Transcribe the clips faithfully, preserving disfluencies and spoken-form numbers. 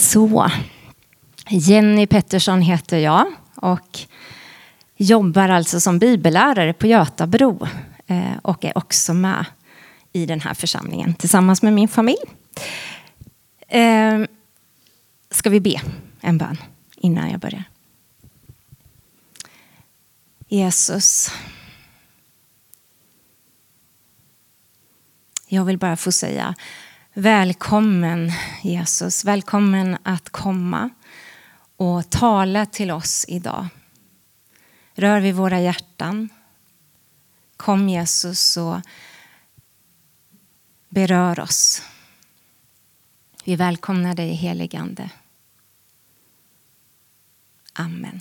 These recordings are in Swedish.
Så, Jenny Pettersson heter jag och jobbar alltså som bibellärare på Götabro och är också med i den här församlingen tillsammans med min familj. Ska vi be en bön innan jag börjar? Jesus, jag vill bara få säga välkommen Jesus, välkommen att komma och tala till oss idag. Rör vid våra hjärtan. Kom Jesus och berör oss. Vi välkomnar dig, helige Ande. Amen.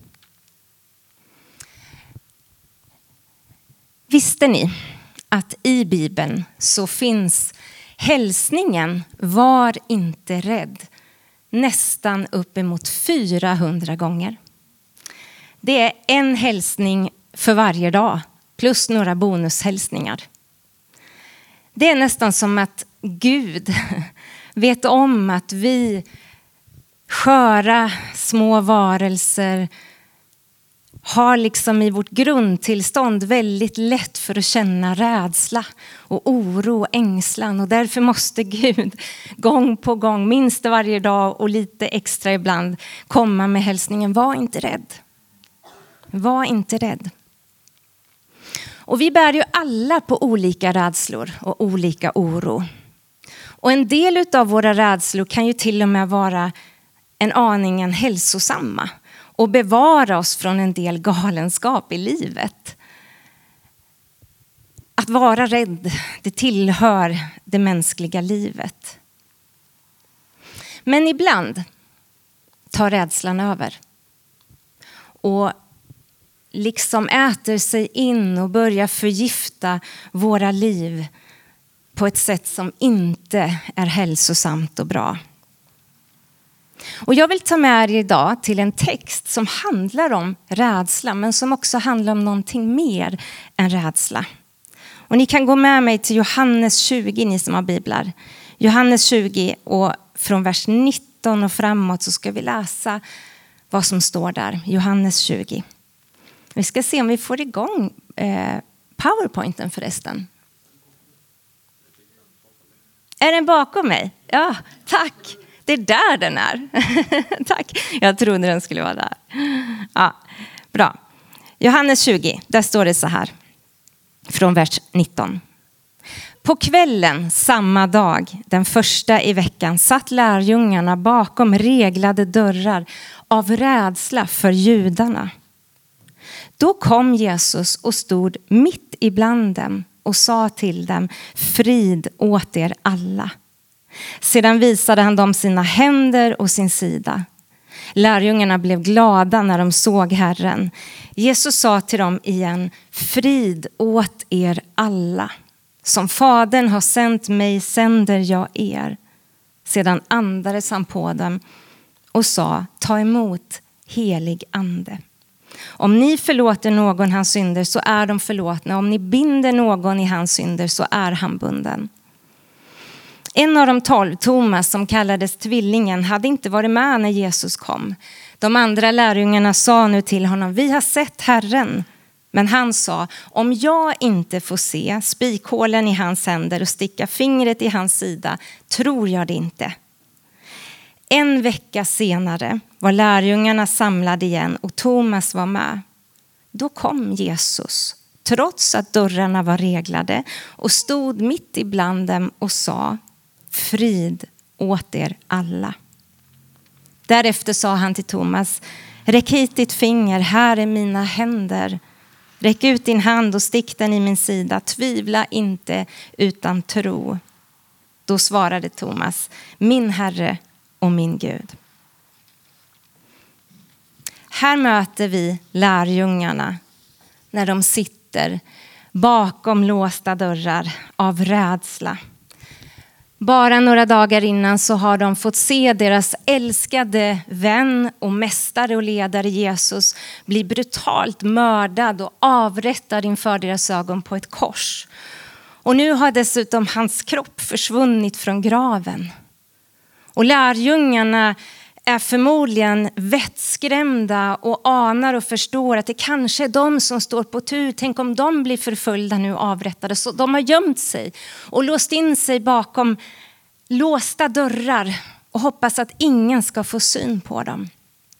Visste ni att i Bibeln så finns hälsningen var inte rädd nästan uppemot fyrahundra gånger. Det är en hälsning för varje dag plus några bonushälsningar. Det är nästan som att Gud vet om att vi sköra små varelser har liksom i vårt grundtillstånd väldigt lätt för att känna rädsla och oro och ängslan. Och därför måste Gud gång på gång, minst varje dag och lite extra ibland, komma med hälsningen: var inte rädd. Var inte rädd. Och vi bär ju alla på olika rädslor och olika oro. Och en del av våra rädslor kan ju till och med vara en aningen hälsosamma och bevara oss från en del galenskap i livet. Att vara rädd, det tillhör det mänskliga livet. Men ibland tar rädslan över och liksom äter sig in och börjar förgifta våra liv på ett sätt som inte är hälsosamt och bra. Och jag vill ta med er idag till en text som handlar om rädsla, men som också handlar om någonting mer än rädsla. Och ni kan gå med mig till Johannes tjugo, ni som har biblar. Johannes tjugo, och från vers nitton och framåt så ska vi läsa vad som står där. Johannes tjugo. Vi ska se om vi får igång eh, PowerPointen förresten. Är den bakom mig? Ja, tack. Det är där den är. Tack. Jag trodde den skulle vara där. Ja, bra. Johannes tjugo, där står det så här. Från vers nitton. På kvällen samma dag, den första i veckan, satt lärjungarna bakom reglade dörrar av rädsla för judarna. Då kom Jesus och stod mitt ibland dem och sa till dem: frid åt er alla. Sedan visade han dem sina händer och sin sida. Lärjungarna blev glada när de såg Herren. Jesus sa till dem igen: frid åt er alla. Som Fadern har sänt mig sänder jag er. Sedan andades han på dem och sa: ta emot helig ande. Om ni förlåter någon hans synder så är de förlåtna. Om ni binder någon i hans synder så är han bunden. En av de tolv, Thomas, som kallades tvillingen, hade inte varit med när Jesus kom. De andra lärjungarna sa nu till honom: vi har sett Herren. Men han sa: om jag inte får se spikhålen i hans händer och sticka fingret i hans sida, tror jag det inte. En vecka senare var lärjungarna samlade igen och Thomas var med. Då kom Jesus, trots att dörrarna var reglade, och stod mitt ibland dem och sa: frid åt er alla. Därefter sa han till Thomas: räck hit ditt finger, här är mina händer. Räck ut din hand och stick den i min sida. Tvivla inte utan tro. Då svarade Thomas: min Herre och min Gud. Här möter vi lärjungarna när de sitter bakom låsta dörrar av rädsla. Bara några dagar innan så har de fått se deras älskade vän och mästare och ledare Jesus bli brutalt mördad och avrättad inför deras ögon på ett kors. Och nu har dessutom hans kropp försvunnit från graven. Och lärjungarna är förmodligen vettskrämda och anar och förstår att det kanske är de som står på tur. Tänk om de blir förföljda nu och avrättade. Så de har gömt sig och låst in sig bakom låsta dörrar och hoppas att ingen ska få syn på dem.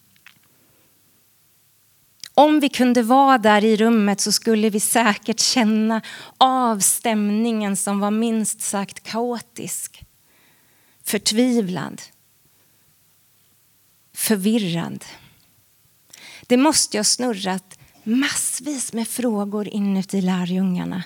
Om vi kunde vara där i rummet så skulle vi säkert känna av stämningen som var minst sagt kaotisk, förtvivlad, förvirrad. Det måste ha snurrat massvis med frågor inuti lärjungarna.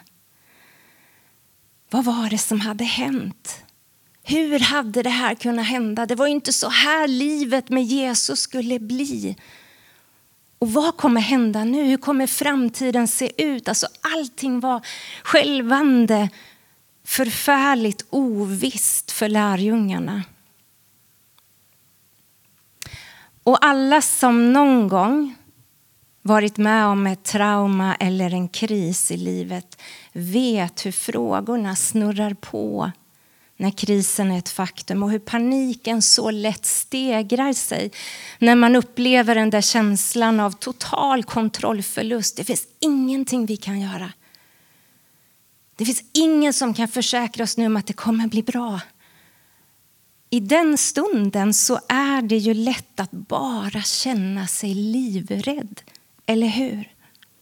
Vad var det som hade hänt? Hur hade det här kunnat hända? Det var ju inte så här livet med Jesus skulle bli. Och vad kommer hända nu? Hur kommer framtiden se ut? Alltså allting var skälvande, förfärligt ovisst för lärjungarna. Och alla som någon gång varit med om ett trauma eller en kris i livet vet hur frågorna snurrar på när krisen är ett faktum och hur paniken så lätt stegrar sig när man upplever den där känslan av total kontrollförlust. Det finns ingenting vi kan göra. Det finns ingen som kan försäkra oss nu om att det kommer bli bra. I den stunden så är det ju lätt att bara känna sig livrädd, eller hur?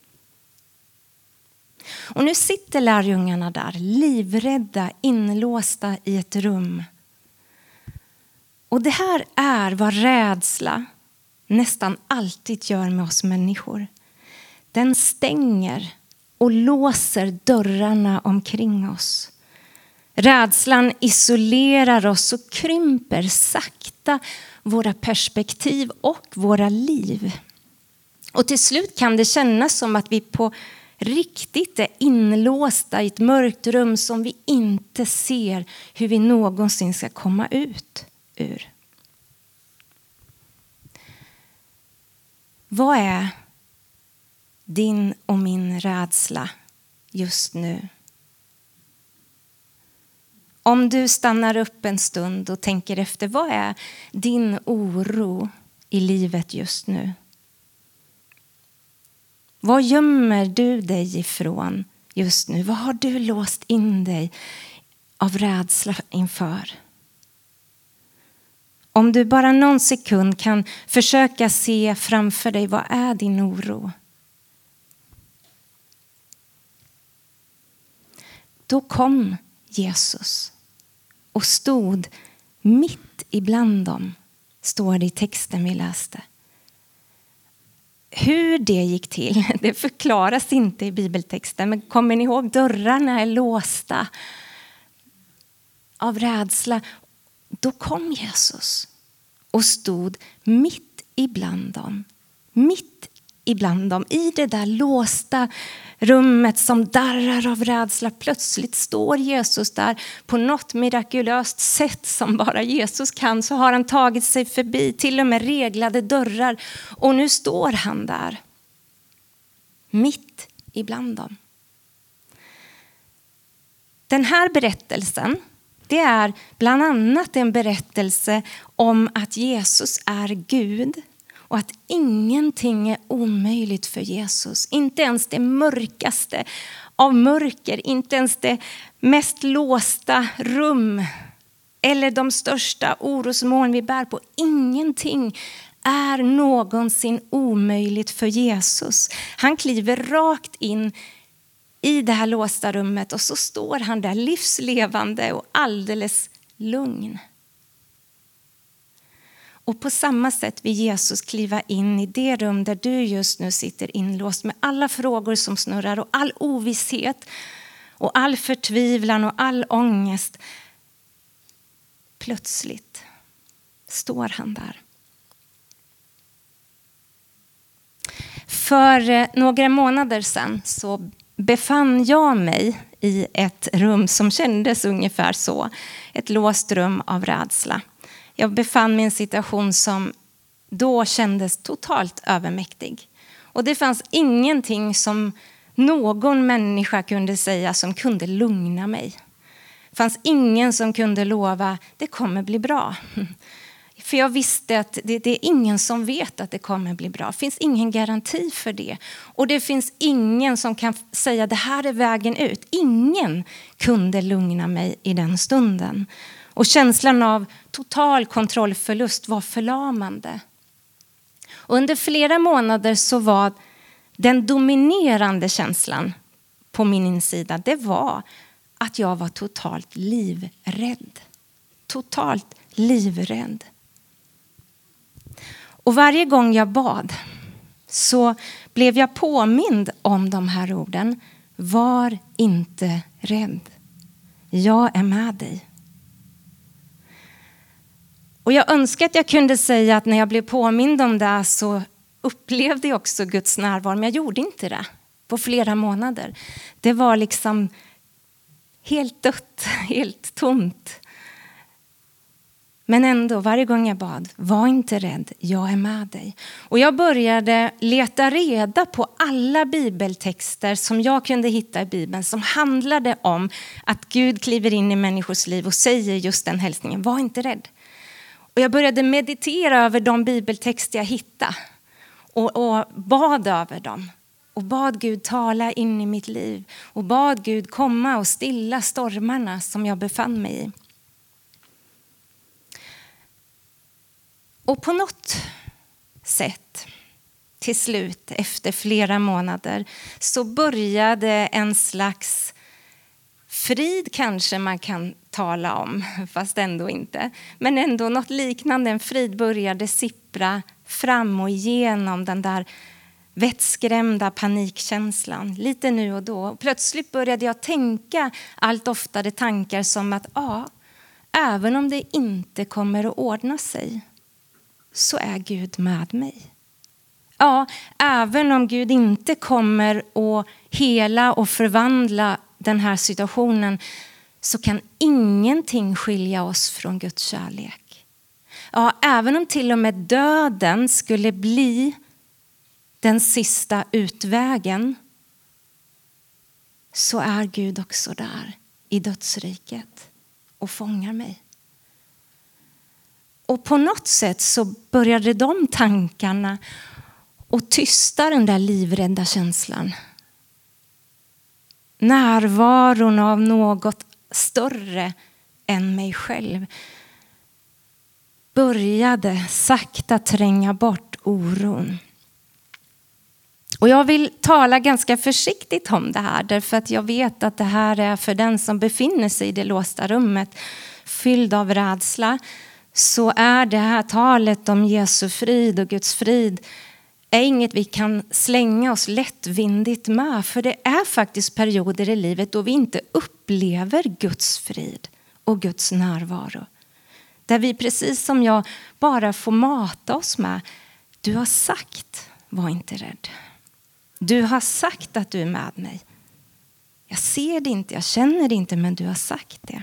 Och nu sitter lärjungarna där, livrädda, inlåsta i ett rum. Och det här är vad rädsla nästan alltid gör med oss människor. Den stänger och låser dörrarna omkring oss. Rädslan isolerar oss och krymper sakta våra perspektiv och våra liv. Och till slut kan det kännas som att vi på riktigt är inlåsta i ett mörkt rum som vi inte ser hur vi någonsin ska komma ut ur. Vad är din och min rädsla just nu? Om du stannar upp en stund och tänker efter, vad är din oro i livet just nu? Vad gömmer du dig ifrån just nu? Vad har du låst in dig av rädsla inför? Om du bara någon sekund kan försöka se framför dig, vad är din oro? Då kom Jesus och stod mitt ibland dem, står det i texten vi läste. Hur det gick till, det förklaras inte i bibeltexten. Men kommer ni ihåg, dörrarna är låsta av rädsla. Då kom Jesus och stod mitt ibland dem. Mitt ibland dem. I det där låsta rummet som darrar av rädsla. Plötsligt står Jesus där på något mirakulöst sätt som bara Jesus kan. Så har han tagit sig förbi till och med reglade dörrar. Och nu står han där. Mitt ibland dem. Den här berättelsen, det är bland annat en berättelse om att Jesus är Gud. Och att ingenting är omöjligt för Jesus. Inte ens det mörkaste av mörker. Inte ens det mest låsta rum. Eller de största orosmoln vi bär på. Ingenting är någonsin omöjligt för Jesus. Han kliver rakt in i det här låsta rummet. Och så står han där livslevande och alldeles lugn. Och på samma sätt vill Jesus kliva in i det rum där du just nu sitter inlåst med alla frågor som snurrar och all ovisshet och all förtvivlan och all ångest. Plötsligt står han där. För några månader sedan så befann jag mig i ett rum som kändes ungefär så. Ett låst rum av rädsla. Jag befann mig i en situation som då kändes totalt övermäktig. Och det fanns ingenting som någon människa kunde säga som kunde lugna mig. fanns ingen som kunde lova det kommer bli bra. För jag visste att det, det är ingen som vet att det kommer bli bra. Det finns ingen garanti för det. Och det finns ingen som kan säga det här är vägen ut. Ingen kunde lugna mig i den stunden. Och känslan av total kontrollförlust var förlamande. Och under flera månader så var den dominerande känslan på min insida, det var att jag var totalt livrädd. Totalt livrädd. Och varje gång jag bad så blev jag påmind om de här orden. Var inte rädd. Jag är med dig. Och jag önskar att jag kunde säga att när jag blev påmind om det så upplevde jag också Guds närvaro. Men jag gjorde inte det på flera månader. Det var liksom helt dött, helt tomt. Men ändå, varje gång jag bad, var inte rädd, jag är med dig. Och jag började leta reda på alla bibeltexter som jag kunde hitta i Bibeln som handlade om att Gud kliver in i människors liv och säger just den hälsningen, var inte rädd. Och jag började meditera över de bibeltexter jag hittade och, och bad över dem. Och bad Gud tala in i mitt liv och bad Gud komma och stilla stormarna som jag befann mig i. Och på något sätt, till slut, efter flera månader, så började en slags frid kanske man kan tala om, fast ändå inte. Men ändå något liknande, en frid började sippra fram och igenom den där vettskrämda panikkänslan, lite nu och då. Plötsligt började jag tänka allt oftare tankar som att, ja, även om det inte kommer att ordna sig, så är Gud med mig. Ja, även om Gud inte kommer att hela och förvandla den här situationen, så kan ingenting skilja oss från Guds kärlek. Ja, även om till och med döden skulle bli den sista utvägen, så är Gud också där i dödsriket och fångar mig. Och på något sätt så började de tankarna och tysta den där livrädda känslan. Närvaron av något större än mig själv började sakta tränga bort oron. Och jag vill tala ganska försiktigt om det här, därför att jag vet att det här är för den som befinner sig i det låsta rummet fylld av rädsla. Så är det här talet om Jesu frid och Guds frid är inget vi kan slänga oss lättvindigt med. För det är faktiskt perioder i livet då vi inte upplever Guds frid och Guds närvaro. Där vi precis som jag bara får mata oss med, du har sagt, var inte rädd. Du har sagt att du är med mig. Jag ser det inte, jag känner det inte, men du har sagt det.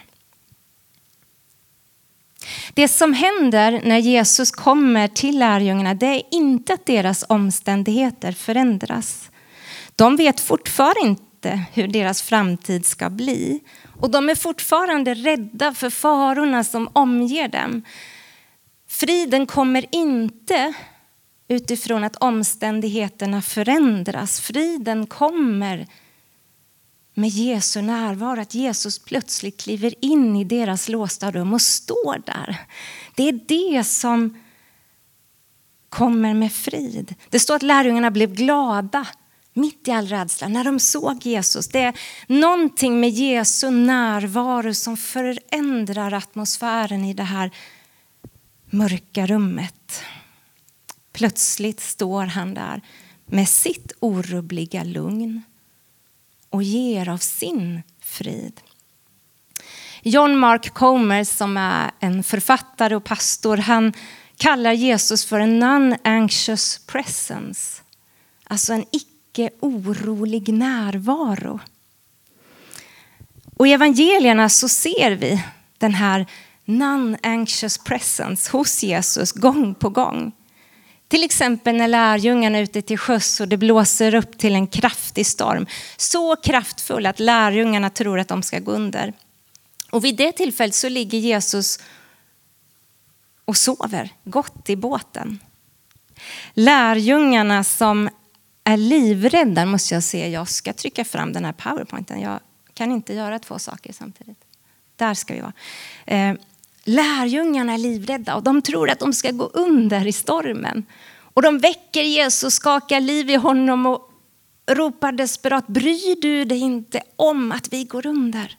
Det som händer när Jesus kommer till lärjungarna, det är inte att deras omständigheter förändras. De vet fortfarande inte hur deras framtid ska bli. Och de är fortfarande rädda för farorna som omger dem. Friden kommer inte utifrån att omständigheterna förändras. Friden kommer med Jesu närvaro, att Jesus plötsligt kliver in i deras låsta rum och står där. Det är det som kommer med frid. Det står att lärjungarna blev glada mitt i all rädsla när de såg Jesus. Det är någonting med Jesu närvaro som förändrar atmosfären i det här mörka rummet. Plötsligt står han där med sitt orubbliga lugn och ger av sin frid. John Mark Comer, som är en författare och pastor, han kallar Jesus för en non-anxious presence. Alltså en icke-orolig närvaro. Och i evangelierna så ser vi den här non-anxious presence hos Jesus gång på gång. Till exempel när lärjungarna är ute till sjöss och det blåser upp till en kraftig storm. Så kraftfull att lärjungarna tror att de ska gå under. Och vid det tillfället så ligger Jesus och sover gott i båten. Lärjungarna som är livrädda, måste jag säga, jag ska trycka fram den här powerpointen. Jag kan inte göra två saker samtidigt. Där ska vi vara. Eh, lärjungarna är livrädda och de tror att de ska gå under i stormen. Och de väcker Jesus, skakar liv i honom och ropar desperat: bryr du dig inte om att vi går under?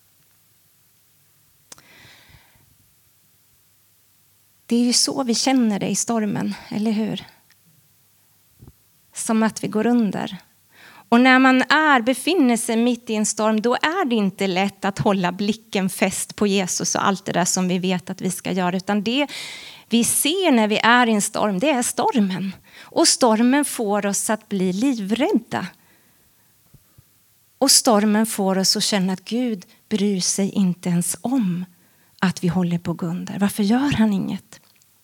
Det är ju så vi känner det i stormen, eller hur? Som att vi går under. Och när man är, befinner sig mitt i en storm, då är det inte lätt att hålla blicken fäst på Jesus och allt det där som vi vet att vi ska göra. Utan det vi ser när vi är i en storm, det är stormen. Och stormen får oss att bli livrädda. Och stormen får oss att känna att Gud bryr sig inte ens om att vi håller på att gå under. Varför gör han inget?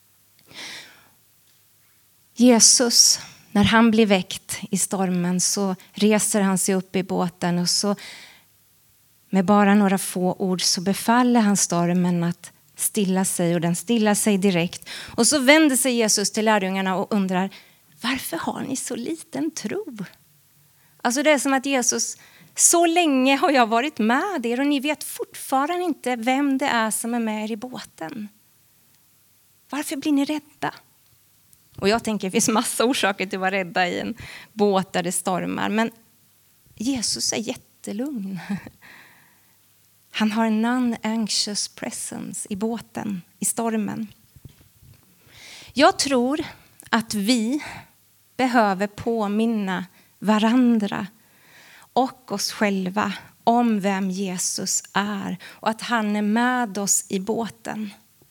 Jesus, när han blir väckt i stormen, så reser han sig upp i båten och så med bara några få ord så befaller han stormen att stilla sig, och den stillar sig direkt. Och så vänder sig Jesus till lärjungarna och undrar: varför har ni så liten tro? Alltså det är som att Jesus: så länge har jag varit med er och ni vet fortfarande inte vem det är som är med er i båten. Varför blir ni rädda? Och jag tänker, det finns massa orsaker till att vara rädda i en båt där det stormar. Men Jesus är jättelugn. Han har en non-anxious presence i båten, i stormen. Jag tror att vi behöver påminna varandra och oss själva om vem Jesus är och att han är med oss i båten.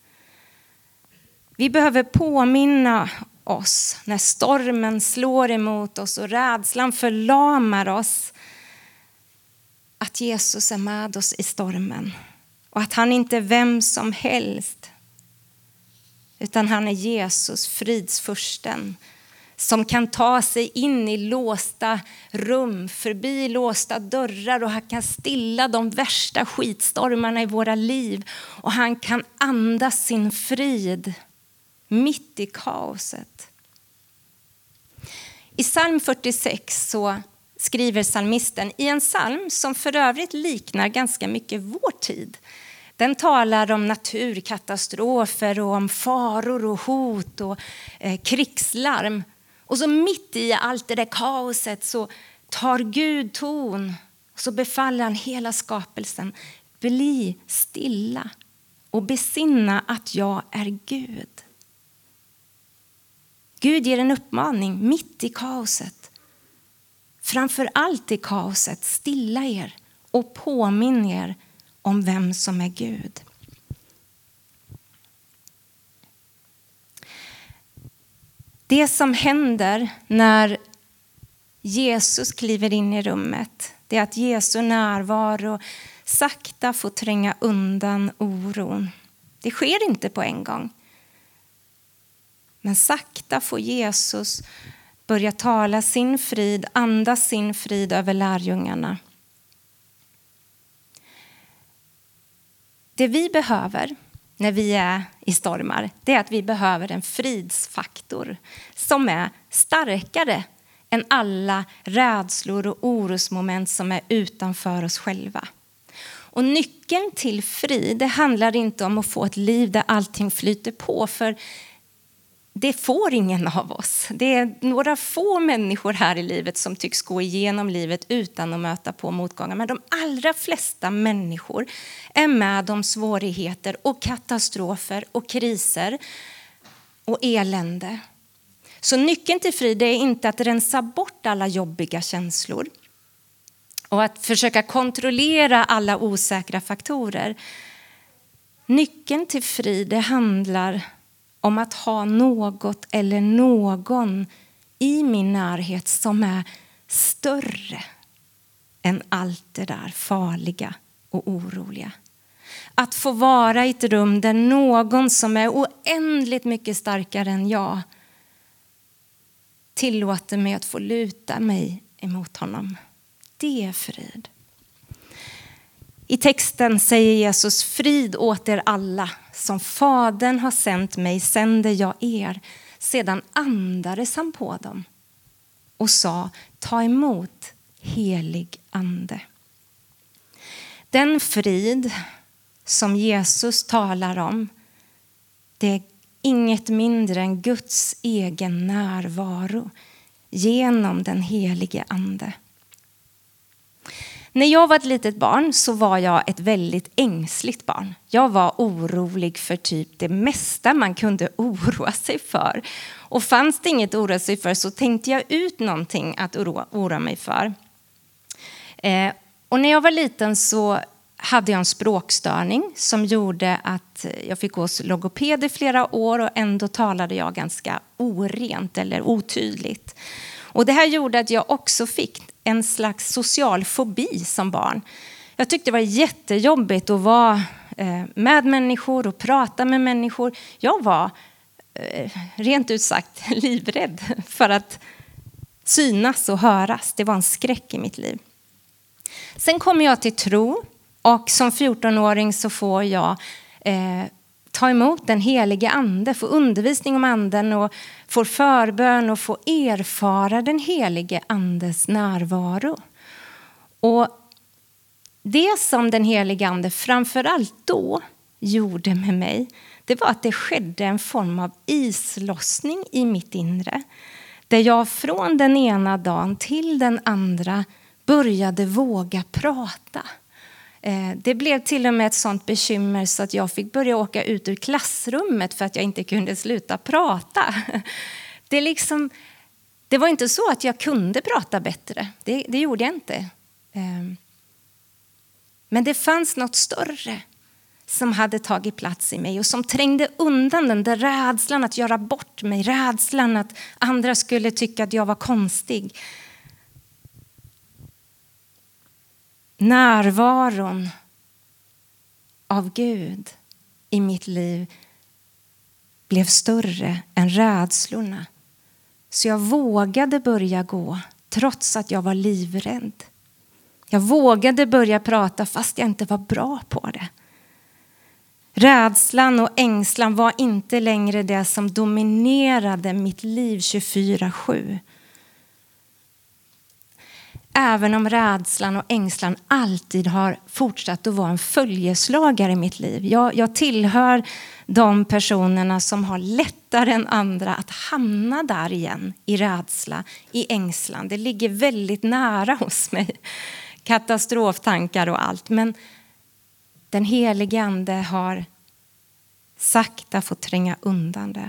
Vi behöver påminna oss när stormen slår emot oss och rädslan förlamar oss, att Jesus är med oss i stormen och att han inte är vem som helst, utan han är Jesus, fridsfursten, som kan ta sig in i låsta rum, förbi låsta dörrar, och han kan stilla de värsta skitstormarna i våra liv, och han kan andas sin frid mitt i kaoset. I psalm fyrtiosex så skriver psalmisten i en psalm som för övrigt liknar ganska mycket vår tid. Den talar om naturkatastrofer och om faror och hot och eh, krigslarm. Och så mitt i allt det där kaoset så tar Gud ton och så befaller han hela skapelsen: bli stilla och besinna att jag är Gud. Gud ger en uppmaning mitt i kaoset. Framför allt i kaoset, stilla er och påminn er om vem som är Gud. Det som händer när Jesus kliver in i rummet, det är att Jesu närvaro sakta får tränga undan oron. Det sker inte på en gång. Men sakta får Jesus börja tala sin frid, andas sin frid över lärjungarna. Det vi behöver när vi är i stormar, det är att vi behöver en fridsfaktor som är starkare än alla rädslor och orosmoment som är utanför oss själva. Och nyckeln till frid, det handlar inte om att få ett liv där allting flyter på, för det får ingen av oss. Det är några få människor här i livet som tycks gå igenom livet utan att möta på motgångar. Men de allra flesta människor är med om svårigheter och katastrofer och kriser och elände. Så nyckeln till frid är inte att rensa bort alla jobbiga känslor och att försöka kontrollera alla osäkra faktorer. Nyckeln till frid, det handlar om att ha något eller någon i min närhet som är större än allt det där farliga och oroliga. Att få vara i ett rum där någon som är oändligt mycket starkare än jag tillåter mig att få luta mig emot honom. Det är frid. I texten säger Jesus: frid åt er alla, som Fadern har sänt mig sänder jag er. Sedan andades han på dem och sa: ta emot helig ande. Den frid som Jesus talar om, det är inget mindre än Guds egen närvaro genom den helige ande. När jag var ett litet barn så var jag ett väldigt ängsligt barn. Jag var orolig för typ det mesta man kunde oroa sig för. Och fanns det inget att oroa sig för så tänkte jag ut någonting att oroa, oroa mig för. Eh, och när jag var liten så hade jag en språkstörning som gjorde att jag fick gå hos logoped i flera år och ändå talade jag ganska orent eller otydligt. Och det här gjorde att jag också fick en slags social fobi som barn. Jag tyckte det var jättejobbigt att vara med människor och prata med människor. Jag var rent ut sagt livrädd för att synas och höras. Det var en skräck i mitt liv. Sen kom jag till tro och som fjortonåring så får jag eh, ta emot den helige ande, få undervisning om anden och får förbön och få erfara den helige andes närvaro. Och det som den helige ande framförallt då gjorde med mig, det var att det skedde en form av islossning i mitt inre. Där jag från den ena dagen till den andra började våga prata. Det blev till och med ett sånt bekymmer så att jag fick börja åka ut ur klassrummet för att jag inte kunde sluta prata. Det, liksom, det var inte så att jag kunde prata bättre. Det, det gjorde jag inte. Men det fanns något större som hade tagit plats i mig och som trängde undan den där rädslan att göra bort mig. Rädslan att andra skulle tycka att jag var konstig. Närvaron av Gud i mitt liv blev större än rädslorna. Så jag vågade börja gå trots att jag var livrädd. Jag vågade börja prata fast jag inte var bra på det. Rädslan och ängslan var inte längre det som dominerade mitt liv tjugofyra sju. Även om rädslan och ängslan alltid har fortsatt att vara en följeslagare i mitt liv. Jag, jag tillhör de personerna som har lättare än andra att hamna där igen i rädsla, i ängslan. Det ligger väldigt nära hos mig. Katastroftankar och allt. Men den helige ande har sakta fått tränga undan det.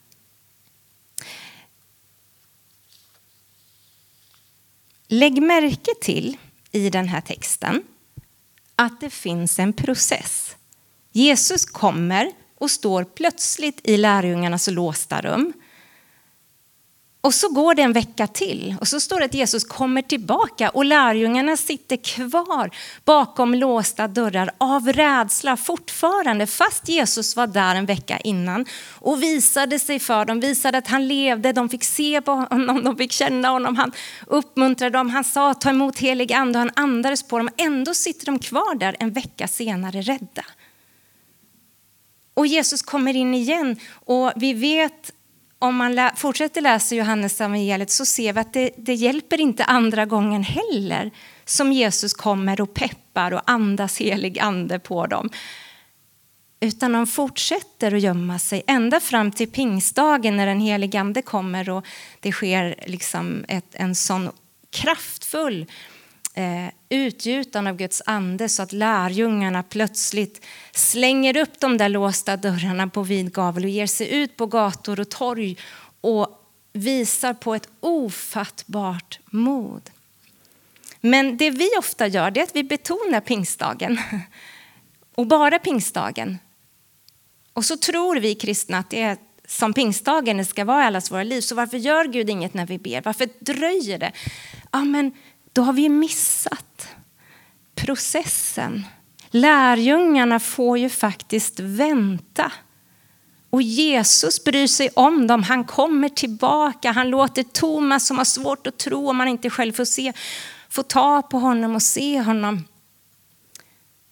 Lägg märke till i den här texten att det finns en process. Jesus kommer och står plötsligt i lärjungarnas låsta rum. Och så går det en vecka till och så står det att Jesus kommer tillbaka och lärjungarna sitter kvar bakom låsta dörrar av rädsla fortfarande. Fast Jesus var där en vecka innan och visade sig för dem, visade att han levde. De fick se på honom, de fick känna honom, han uppmuntrade dem. Han sa ta emot helig ande och han andades på dem. Ändå sitter de kvar där en vecka senare rädda. Och Jesus kommer in igen och vi vet, om man lä- fortsätter läsa Johannes evangeliet så ser vi att det, det hjälper inte andra gången heller som Jesus kommer och peppar och andas helig ande på dem. Utan de fortsätter att gömma sig ända fram till pingstdagen när den helig ande kommer och det sker liksom ett, en sån kraftfull eh, utgjutan av Guds ande så att lärjungarna plötsligt slänger upp de där låsta dörrarna på vid gavel och ger sig ut på gator och torg och visar på ett ofattbart mod. Men det vi ofta gör det är att vi betonar pingstdagen och bara pingstdagen. Och så tror vi kristna att det är som pingstdagen det ska vara i allas våra liv. Så varför gör Gud inget när vi ber? Varför dröjer det? Ja, men då har vi missat processen. Lärjungarna får ju faktiskt vänta. Och Jesus bryr sig om dem. Han kommer tillbaka. Han låter Thomas som har svårt att tro om man inte själv får se, få ta på honom och se honom.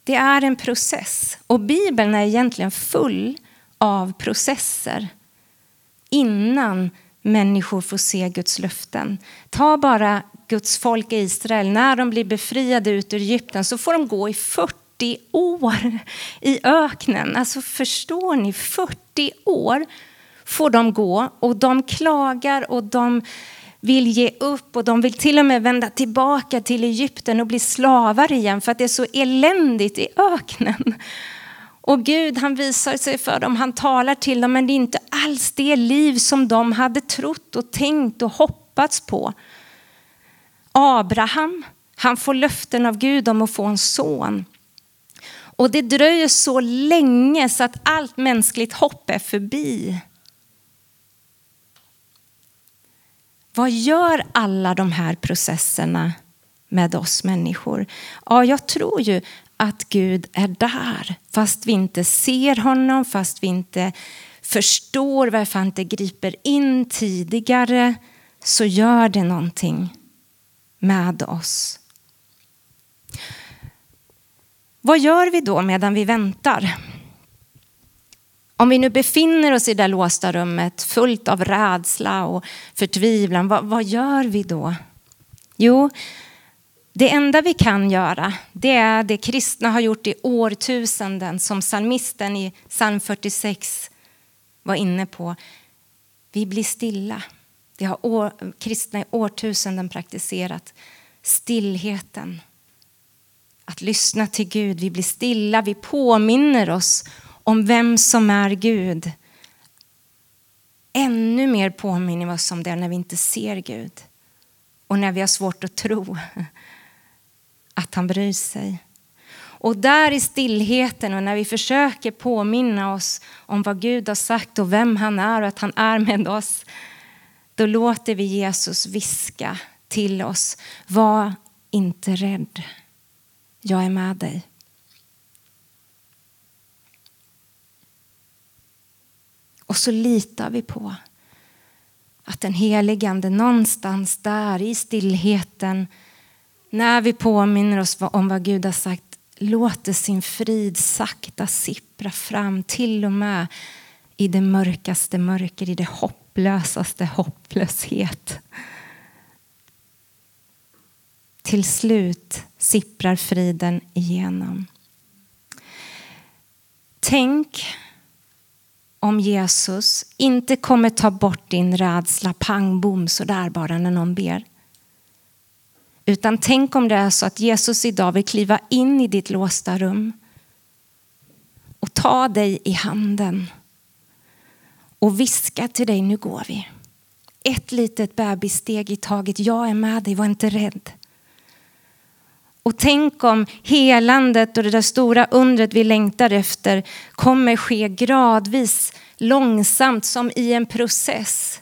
Det är en process. Och Bibeln är egentligen full av processer innan människor får se Guds löften. Ta bara Guds folk i Israel. När de blir befriade ut ur Egypten så får de gå i fyrtio år i öknen. Alltså förstår ni, fyrtio år får de gå och de klagar och de vill ge upp och de vill till och med vända tillbaka till Egypten och bli slavar igen för att det är så eländigt i öknen. Och Gud, han visar sig för dem, han talar till dem, men det är inte alls det liv som de hade trott och tänkt och hoppats på. Abraham, han får löften av Gud om att få en son. Och det dröjer så länge så att allt mänskligt hopp är förbi. Vad gör alla de här processerna med oss människor? Ja, jag tror ju att Gud är där. Fast vi inte ser honom, fast vi inte förstår varför han inte griper in tidigare, så gör det någonting med oss. Vad gör vi då medan vi väntar? Om vi nu befinner oss i det låsta rummet fullt av rädsla och förtvivlan, vad, vad gör vi då? Jo, det enda vi kan göra, det är det kristna har gjort i årtusenden, som psalmisten i psalm fyrtiosex var inne på. Vi blir stilla. Det har år, kristna i årtusenden praktiserat stillheten. Att lyssna till Gud, vi blir stilla, vi påminner oss om vem som är Gud. Ännu mer påminner vi oss om det när vi inte ser Gud. Och när vi har svårt att tro att han bryr sig. Och där i stillheten och när vi försöker påminna oss om vad Gud har sagt och vem han är och att han är med oss. Då låter vi Jesus viska till oss. Var inte rädd. Jag är med dig. Och så litar vi på att den helige Ande någonstans där i stillheten, när vi påminner oss om vad Gud har sagt, låter sin frid sakta sippra fram till och med i det mörkaste mörker, i det hopplösaste hopplöshet. Till slut sipprar friden igenom. Tänk om Jesus inte kommer ta bort din rädsla pang bom så där bara när någon ber. Utan tänk om det är så att Jesus idag vill kliva in i ditt låsta rum och ta dig i handen och viska till dig, nu går vi. Ett litet bebissteg i taget, jag är med dig, var inte rädd. Och tänk om helandet och det där stora undret vi längtar efter kommer ske gradvis, långsamt, som i en process.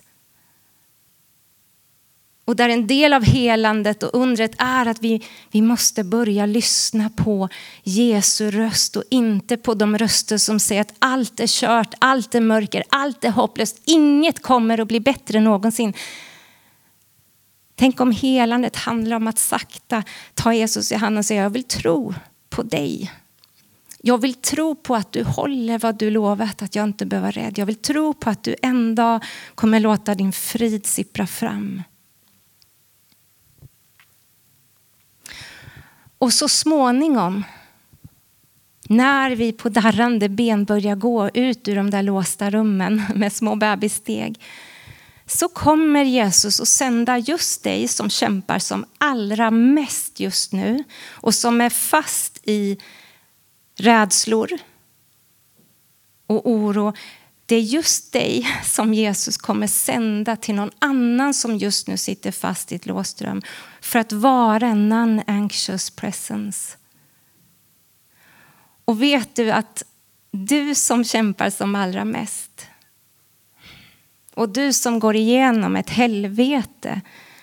Och där en del av helandet och undret är att vi, vi måste börja lyssna på Jesu röst och inte på de röster som säger att allt är kört, allt är mörker, allt är hopplöst, inget kommer att bli bättre någonsin. Tänk om helandet handlar om att sakta ta Jesus i handen och säga, jag vill tro på dig. Jag vill tro på att du håller vad du lovat, att jag inte behöver vara rädd. Jag vill tro på att du en dag kommer låta din frid sippra fram. Och så småningom, när vi på darrande ben börjar gå ut ur de där låsta rummen med små bebissteg, så kommer Jesus att sända just dig som kämpar som allra mest just nu och som är fast i rädslor och oro. Det är just dig som Jesus kommer sända till någon annan som just nu sitter fast i ett låst rum för att vara en non-anxious presence. Och vet du att du som kämpar som allra mest och du som går igenom ett helvete,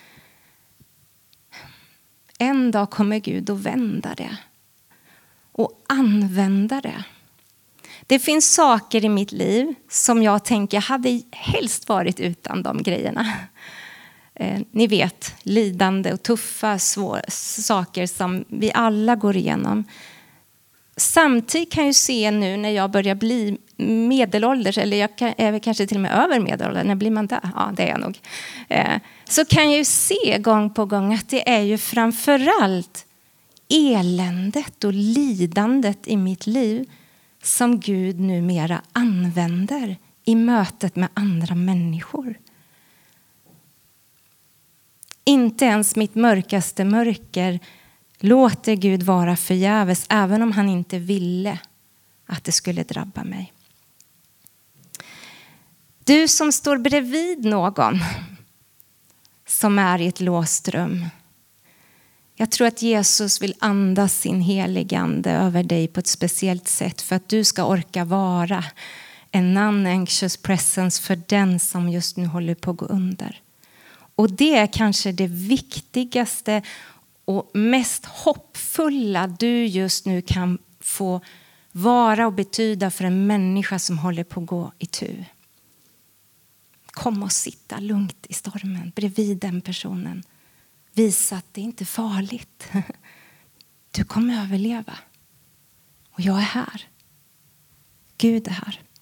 en dag kommer Gud att vända det och använda det. Det finns saker i mitt liv som jag tänker hade helst varit utan de grejerna. Eh, ni vet, lidande och tuffa svår, saker som vi alla går igenom. samtidigt kan jag ju se nu när jag börjar bli medelålders, eller jag kan, är kanske till och med över medelålders, när blir man där? Ja, det är jag nog. Eh, så kan jag ju se gång på gång att det är ju framförallt eländet och lidandet i mitt liv som Gud numera använder i mötet med andra människor. Inte ens mitt mörkaste mörker låter Gud vara förgäves, även om han inte ville att det skulle drabba mig. Du som står bredvid någon som är i ett låst rum. Jag tror att Jesus vill andas sin heligande över dig på ett speciellt sätt för att du ska orka vara en non-anxious presence för den som just nu håller på att gå under. Och det är kanske det viktigaste och mest hoppfulla du just nu kan få vara och betyda för en människa som håller på att gå i tur. Kom och sitta lugnt i stormen bredvid den personen. Visa att det inte är farligt. Du kommer överleva. Och jag är här. Gud är här.